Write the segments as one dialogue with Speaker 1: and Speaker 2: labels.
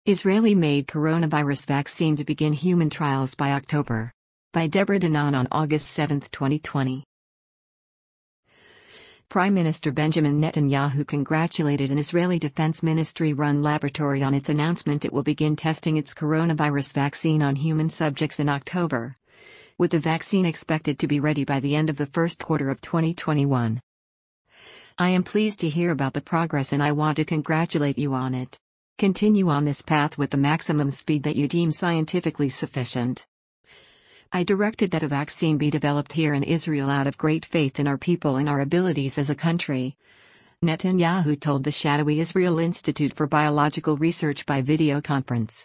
Speaker 1: Israeli-made coronavirus vaccine to begin human trials by October. By Deborah Danon on August 7, 2020. Prime Minister Benjamin Netanyahu congratulated an Israeli Defense Ministry-run laboratory on its announcement it will begin testing its coronavirus vaccine on human subjects in October, with the vaccine expected to be ready by the end of the first quarter of 2021. I am pleased to hear about the progress and I want to congratulate you on it. Continue on this path with the maximum speed that you deem scientifically sufficient. I directed that a vaccine be developed here in Israel out of great faith in our people and our abilities as a country, Netanyahu told the shadowy Israel Institute for Biological Research by video conference.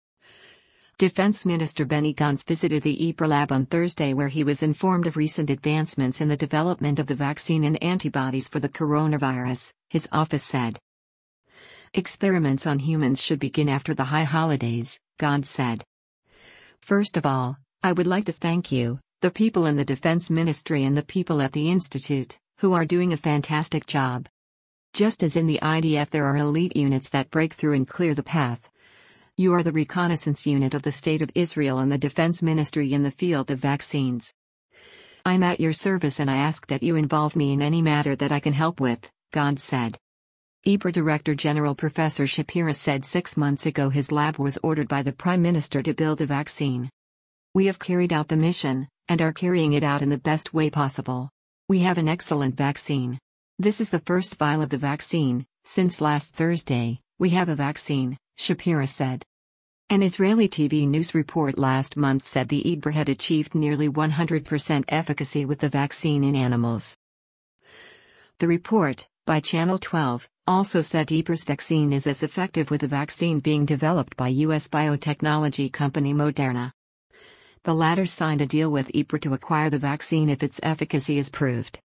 Speaker 1: Defense Minister Benny Gantz visited the IBRA lab on Thursday where he was informed of recent advancements in the development of the vaccine and antibodies for the coronavirus, his office said. Experiments on humans should begin after the high holidays, Gantz said. First of all, I would like to thank you, the people in the Defense Ministry and the people at the Institute, who are doing a fantastic job. Just as in the IDF there are elite units that break through and clear the path, you are the reconnaissance unit of the State of Israel and the Defense Ministry in the field of vaccines. I'm at your service and I ask that you involve me in any matter that I can help with, Gantz said. IBRA Director General Professor Shapira said 6 months ago his lab was ordered by the Prime Minister to build a vaccine. We have carried out the mission, and are carrying it out in the best way possible. We have an excellent vaccine. This is the first vial of the vaccine. Since last Thursday, we have a vaccine, Shapira said. An Israeli TV news report last month said the IBRA had achieved nearly 100% efficacy with the vaccine in animals. The report, by Channel 12, also said IBRA's vaccine is as effective with the vaccine being developed by U.S. biotechnology company Moderna. The latter signed a deal with IBRA to acquire the vaccine if its efficacy is proved.